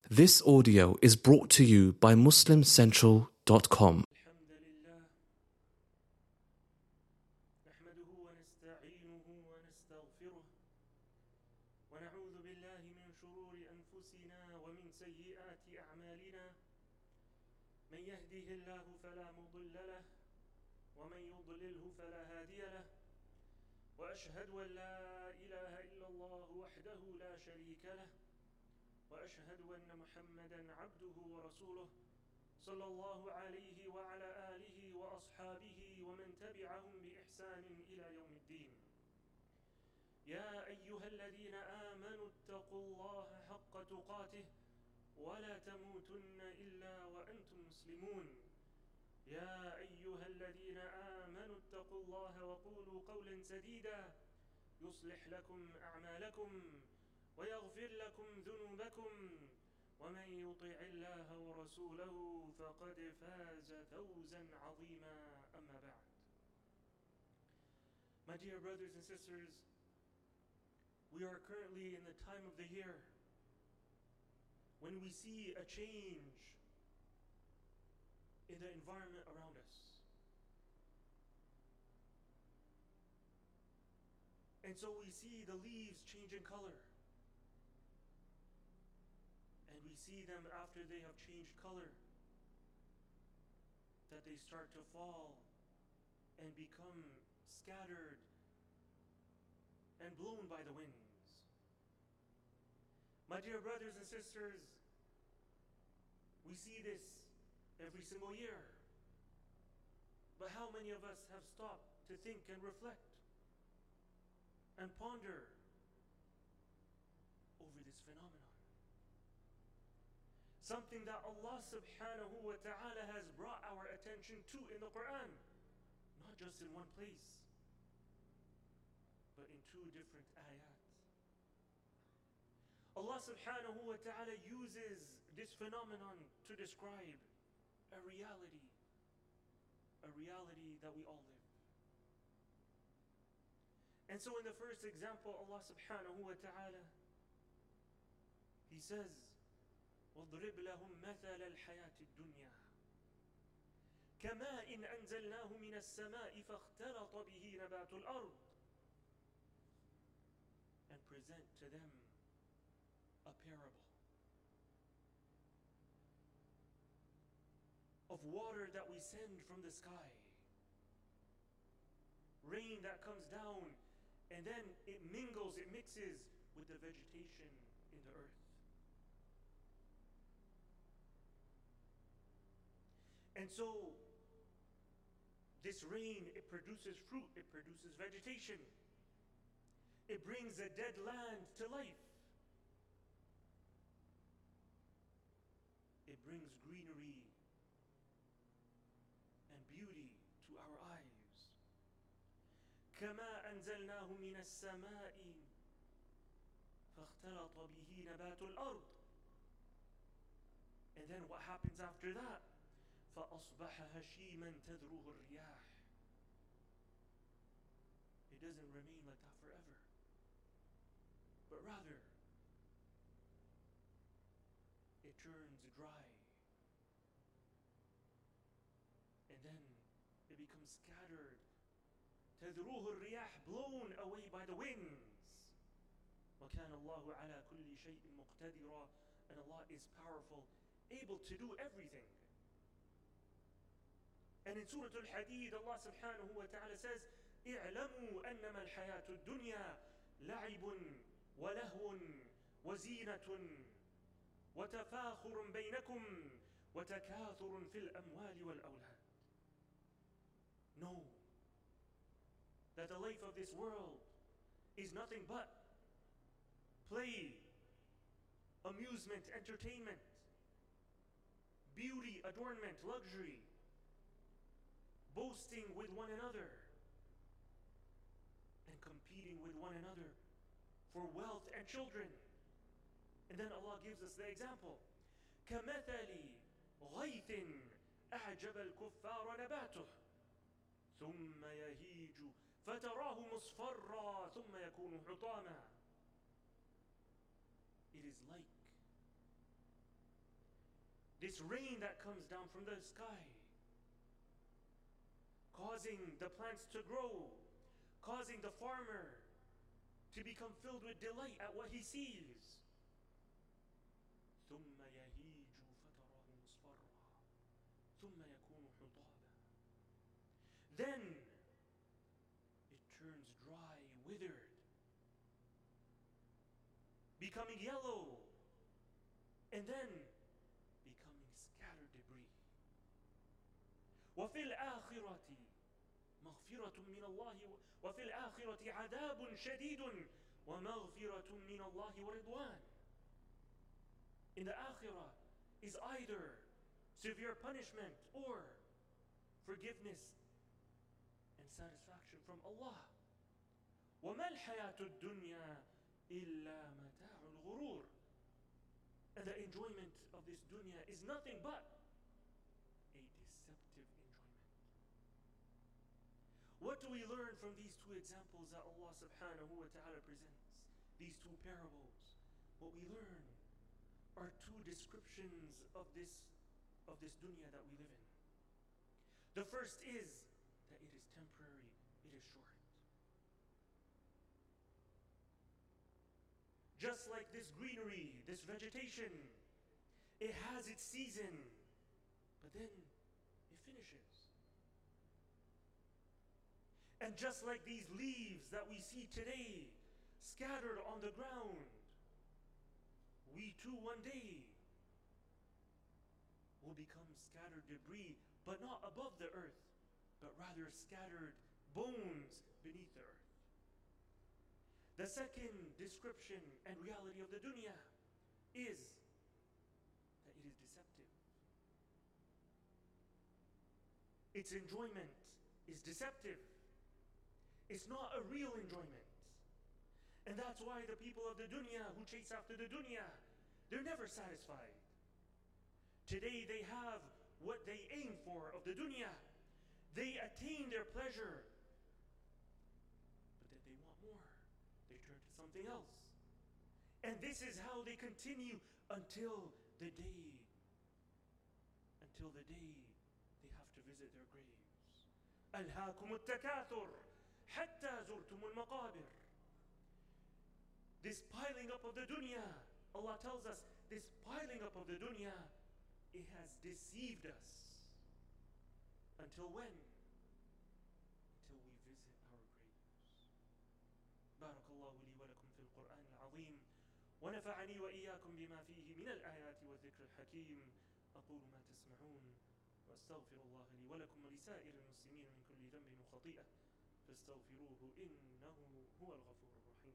This audio is brought to you by MuslimCentral.com. الحمد لله نحمده ونستعينه ونستغفره ونعوذ بالله من شرور أنفسنا ومن سيئات أعمالنا من يهده الله فلا مضل له ومن يضلله فلا هادي له وأشهد أن لا إله إلا الله وحده لا شريك له وأشهد أن محمدًا عبده ورسوله صلى الله عليه وعلى آله وأصحابه ومن تبعهم بإحسان إلى يوم الدين. يا أيها الذين آمنوا اتقوا الله حق تقاته ولا تموتن إلا وأنتم مسلمون. يا أيها الذين آمنوا اتقوا الله وقولوا قولا سديدا يصلح لكم أعمالكم ويغفر لكم ذنوبكم ومن يطع الله ورسوله فقد فاز فوزا عظيما أما بعد. My dear brothers and sisters, we are currently in the time of the year when we see a change in the environment around us. And so we see the leaves change in color. And we see them after they have changed color, that they start to fall and become scattered and blown by the winds. My dear brothers and sisters, we see this every single year. But how many of us have stopped to think and reflect and ponder over this phenomenon? Something that Allah subhanahu wa ta'ala has brought our attention to in the Quran, not just in one place, but in two different ayat. Allah subhanahu wa ta'ala uses this phenomenon to describe a reality that we all live. And so in the first example, Allah subhanahu wa ta'ala, He says, واضرب لهم مثل الحياة الدنيا كماء أنزلناه من السماء فاختلط به نبات الأرض, and present to them a parable of water that we send from the sky, rain that comes down, and then it mixes with the vegetation in the earth. And so, this rain, it produces fruit, it produces vegetation. It brings a dead land to life. It brings greenery and beauty to our eyes. كما أنزلناه من السماء فاختلط به نبات الأرض. And then what happens after that? فأصبح هشيما تذروه الرياح. It doesn't remain like that forever, but rather it turns dry, and then it becomes scattered. تذروه الرياح, blown away by the winds. وكان الله على كل شيء مقتدرا, and Allah is powerful, able to do everything. And in Surah Al-Hadid, Allah subhanahu wa ta'ala says, اعلموا أنما الحياة الدنيا لعب ولهو وزينة وتفاخر بينكم وتكاثر في الأموال والأولاد. Know that the life of this world is nothing but play, amusement, entertainment, beauty, adornment, luxury, boasting with one another and competing with one another for wealth and children. And then Allah gives us the example. كَمَثَلِ غَيْثٍ أَعْجَبَ الْكُفَّارَ نَبَاتُهُ ثُمَّ يَهِيجُ فَتَرَاهُ مُصْفَرًّا ثُمَّ يَكُونُ حُطَامًا. It is like This rain that comes down from the sky, causing the plants to grow, causing the farmer to become filled with delight at what he sees. ثم يهيج فتراه مصفرا ثم يكون حطاما. Then it turns dry, withered, becoming yellow, and then becoming scattered debris. وفي الآخرة مغفرة من الله وفي الآخرة عذاب شديد ومغفرة من الله ورضوان. In the Akhirah is either severe punishment or forgiveness and satisfaction from Allah. وما الحياة الدنيا إلا متاع الغرور. And the enjoyment of this dunya is nothing but a deceptive enjoyment. What do we learn from these two examples that Allah subhanahu wa ta'ala presents? These two parables. What we learn are two descriptions of this dunya that we live in. The first is that it is temporary, it is short. Just like this greenery, this vegetation, it has its season, but then it finishes. And just like these leaves that we see today, scattered on the ground, we too one day will become scattered debris, but not above the earth, but rather scattered bones beneath the earth. The second description and reality of the dunya is that it is deceptive. Its enjoyment is deceptive. It's not a real enjoyment. And that's why the people of the dunya who chase after the dunya, they're never satisfied. Today they have what they aim for of the dunya. They attain their pleasure, but then they want more. They turn to something else. And this is how they continue until the day they have to visit their graves. ألهاكم التكاثر حتى زرتم المقابر. This piling up of the dunya, Allah tells us, this piling up of the dunya, it has deceived us. Until when? Until we visit our graves. بارك الله لي ولكم في القرآن العظيم ونفعني وإياكم بما فيه من الآيات والذكر الحكيم. أقول ما تسمعون وأستغفر الله لي ولكم ولسائر المسلمين من كل ذنب وخطيئة فاستغفروه إنه هو الغفور الرحيم.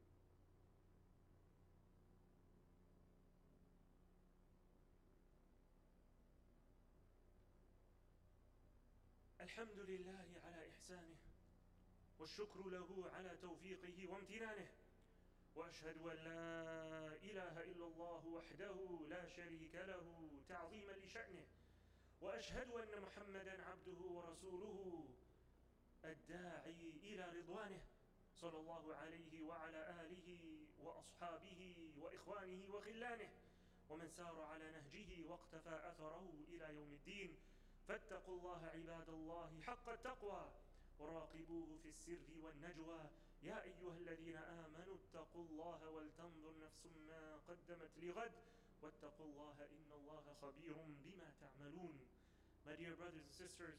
الحمد لله على إحسانه والشكر له على توفيقه وامتنانه وأشهد أن لا إله إلا الله وحده لا شريك له تعظيما لشأنه وأشهد أن محمدا عبده ورسوله الداعي إلى رضوانه صلى الله عليه وعلى آله وأصحابه وإخوانه وخلانه ومن سار على نهجه واقتفى أثره إلى يوم الدين. فاتقوا الله عباد الله حق التقوى وراقبوه في السر والنجوى. يا أيها الذين آمنوا اتقوا الله ولتنظر نفس ما قدمت لغد واتقوا الله إن الله خبير بما تعملون. My dear brothers and sisters,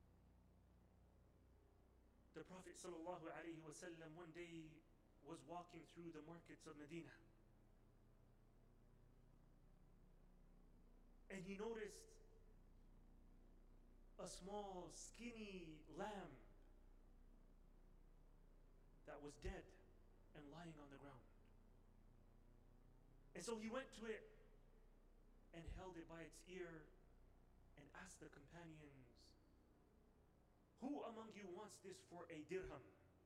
the Prophet sallallahu alaihi wasallam one day was walking through the markets of Medina, and he noticed a small skinny lamb that was dead and lying on the ground. And so he went to it and held it by its ear and asked the companions, "Who among you wants this for a dirham?"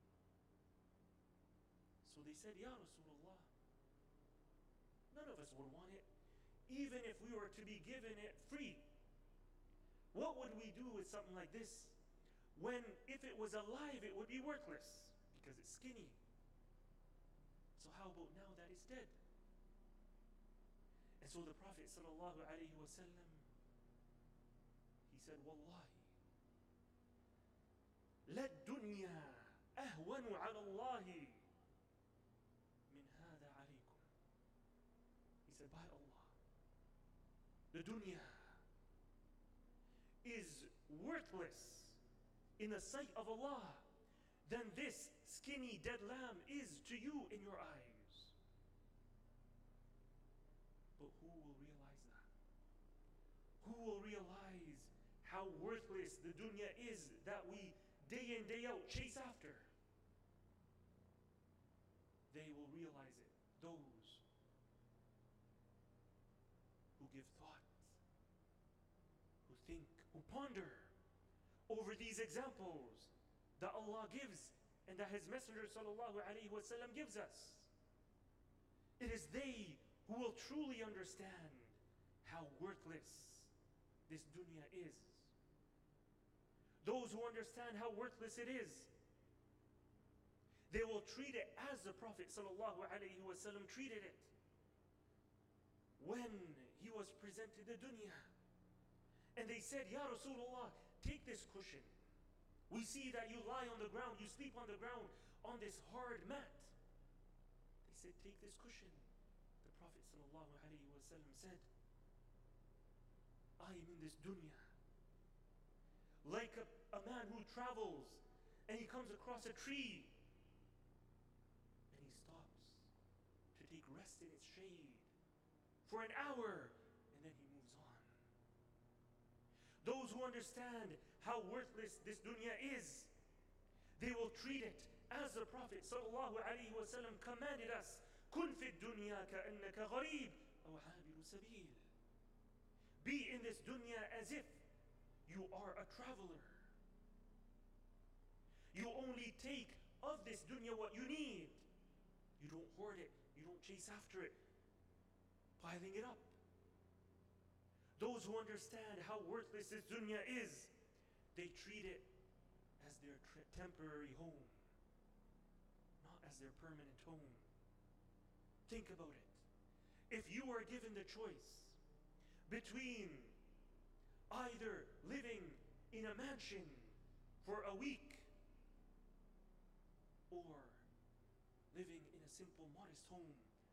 So they said, "Ya Rasulullah, none of us would want it, even if we were to be given it free. What would we do with something like this when if it was alive it would be worthless because it's skinny? So how about now that it's dead?" And so the Prophet sallallahu alaihi wasallam said, Wallahi, la dunya ahwanu ala Allahi min hada alaykum. He said, by Allah, the dunya is worthless in the sight of Allah than this skinny dead lamb is to you in your eyes. But who will realize that? Who will realize how worthless the dunya is that we day in, day out chase after? They will realize it. Those who give thought, who think, who ponder over these examples that Allah gives and that His Messenger sallallahu alaihi wasallam gives us. It is they who will truly understand how worthless this dunya is. Those who understand how worthless it is, they will treat it as the Prophet sallallahu alaihi wasallam treated it when he was presented the dunya. And they said, Ya Rasulullah, take this cushion. We see that you lie on the ground, you sleep on the ground on this hard mat. They said, take this cushion. The Prophet sallallahu alaihi wasallam said, I am in this dunya like a man who travels and he comes across a tree and he stops to take rest in its shade for an hour and then he moves on. Those who understand how worthless this dunya is, they will treat it as the Prophet sallallahu alaihi wasallam commanded us, kun fi dunya ka'annaka gharib aw abiru sabil. Be in this dunya as if you are a traveler. You only take of this dunya what you need. You don't hoard it, you don't chase after it, piling it up. Those who understand how worthless this dunya is, they treat it as their temporary home, not as their permanent home. Think about it. If you are given the choice between either living in a mansion for a week or living in a simple, modest home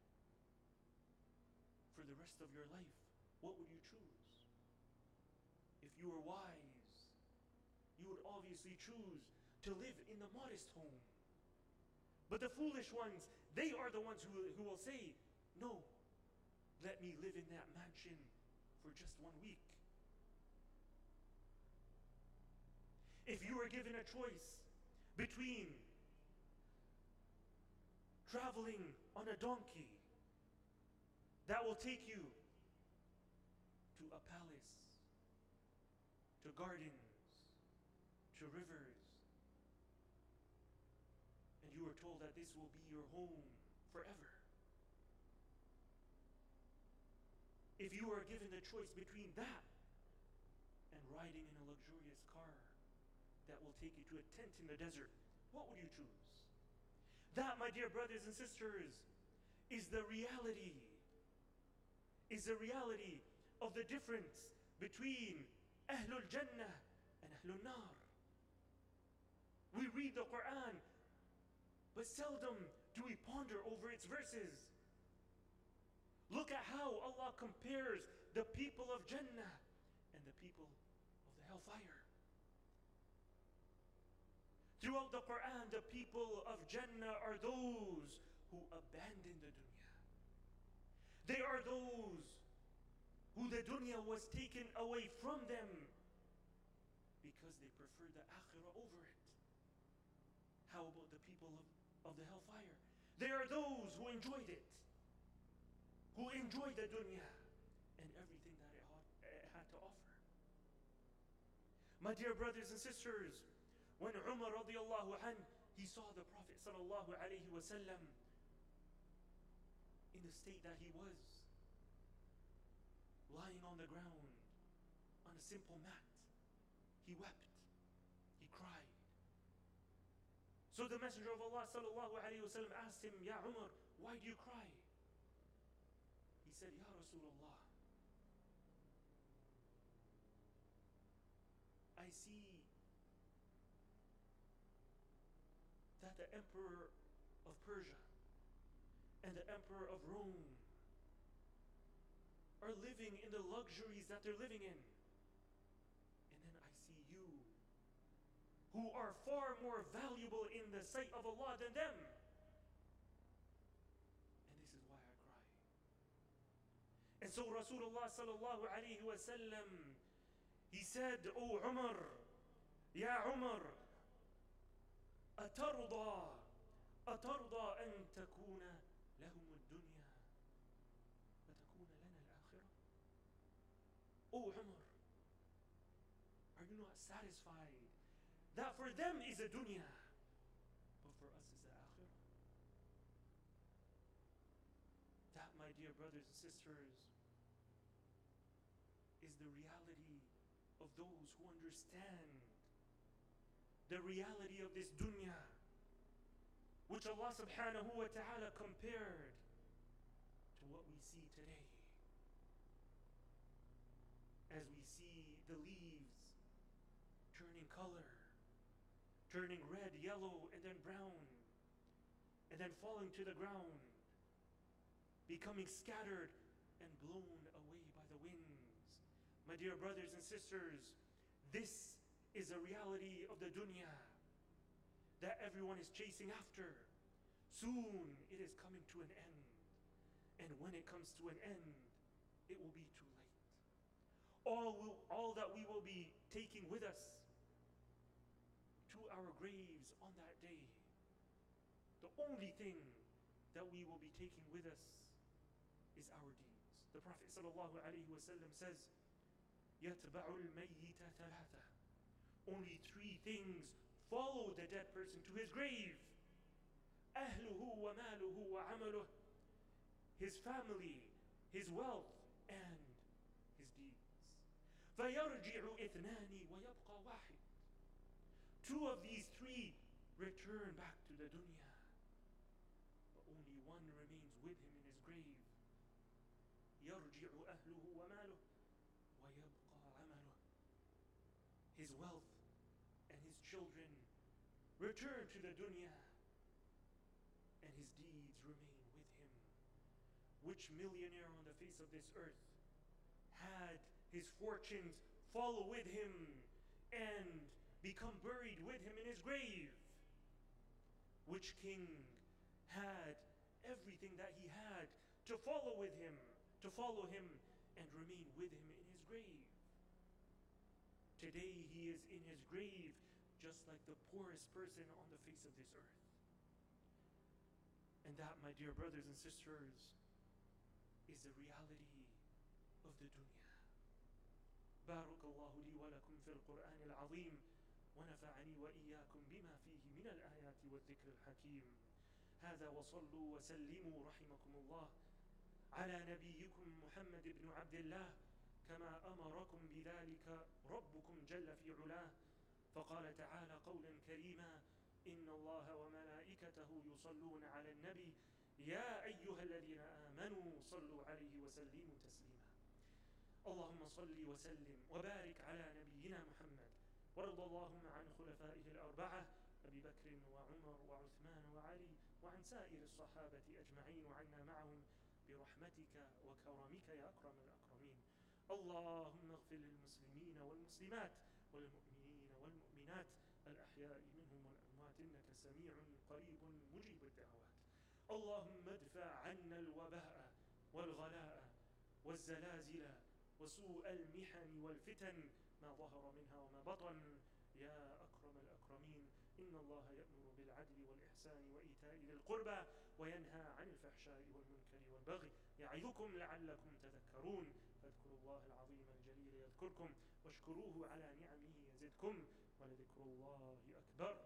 for the rest of your life, what would you choose? If you were wise, you would obviously choose to live in the modest home. But the foolish ones, they are the ones who will say, no, let me live in that mansion for just 1 week. If you were given a choice between traveling on a donkey that will take you to a palace, to gardens, to rivers, and you were told that this will be your home forever. If you were given the choice between that and riding in a luxurious car that will take you to a tent in the desert, what would you choose? That, my dear brothers and sisters, is the reality of the difference between Ahlul Jannah and Ahlul Nar. We read the Quran, but seldom do we ponder over its verses. Look at how Allah compares the people of Jannah and the people of the hellfire. Throughout the Quran, the people of Jannah are those who abandon the dunya. They are those who the dunya was taken away from them because they preferred the akhirah over it. How about the people of the hellfire? They are those who enjoyed it, who enjoyed the dunya and everything that it had to offer. My dear brothers and sisters, when Umar radiallahu anh, he saw the Prophet sallallahu alaihi wasallam in the state that he was, lying on the ground on a simple mat, he wept, he cried. So the Messenger of Allah sallallahu alaihi wasallam asked him, Ya Umar, why do you cry? He said, Ya Rasulullah, see that the emperor of Persia and the emperor of Rome are living in the luxuries that they're living in. And then I see you, who are far more valuable in the sight of Allah than them. And this is why I cry. And so Rasulullah sallallahu alayhi wa sallam, he said, O Umar, Ya Umar, أترضى أن تكون لهم الدنيا وتكون لنا الآخرة? O Umar, are you not satisfied that for them is a dunya, but for us is the akhirah? That, my dear brothers and sisters, is the reality of those who understand the reality of this dunya, which Allah subhanahu wa ta'ala compared to what we see today. As we see the leaves turning color, turning red, yellow, and then brown, and then falling to the ground, becoming scattered and blown away by the winds. My dear brothers and sisters, this is a reality of the dunya that everyone is chasing after. Soon it is coming to an end. And when it comes to an end, it will be too late. All that we will be taking with us to our graves on that day, the only thing that we will be taking with us is our deeds. The Prophet sallallahu alaihi wasallam says, يَتْبَعُ الْمَيِّتَ ثَلَاثَةً. Only three things follow the dead person to his grave. أَهْلُهُ وَمَالُهُ وَعَمَلُهُ. His family, his wealth, and his deeds. فَيَرْجِعُ إِثْنَانِ وَيَبْقَى وَاحِدٌ. Two of these three return back to the dunya, but only one remains with him in his grave. يَرْجِعُ أَهْلُهُ وَمَالُهُ وَيَبْقَى عَمَلُهُ. His wealth and his children return to the dunya, and his deeds remain with him. Which millionaire on the face of this earth had his fortunes follow with him and become buried with him in his grave? Which king had everything that he had to follow with him, to follow him and remain with him in his grave? Today he is in his grave just like the poorest person on the face of this earth. And that, my dear brothers and sisters, is the reality of the dunya. بارك الله لي ولكم في القرآن العظيم ونفعني وإياكم بما فيه من الآيات والذكر الحكيم. هذا وصلوا وسلموا رحمكم الله على نبيكم محمد بن عبد الله كما أمركم بذلك ربكم جل في علاه. فقال تعالى قولا كريما: إن الله وملائكته يصلون على النبي يا أيها الذين آمنوا صلوا عليه وسلموا تسليما. اللهم صل وسلم وبارك على نبينا محمد، وارض اللهم عن خلفائه الأربعة أبي بكر وعمر وعثمان وعلي وعن سائر الصحابة أجمعين وعنا معهم برحمتك وكرمك يا أكرم الأكرمين. اللهم اغفر للمسلمين والمسلمات والمؤمنين والمؤمنات الأحياء منهم والأموات إنك سميع قريب مجيب الدعوات. اللهم ادفع عنا الوباء والغلاء والزلازل وسوء المحن والفتن ما ظهر منها وما بطن يا أكرم الأكرمين. إن الله يأمر بالعدل والإحسان وإيتاء ذي القربى وينهى عن الفحشاء والمنكر والبغي يعظكم لعلكم تذكرون. فاذكروا الله العظيم الجليل يذكركم واشكروه على نعمه يزدكم ولذكر الله أكبر.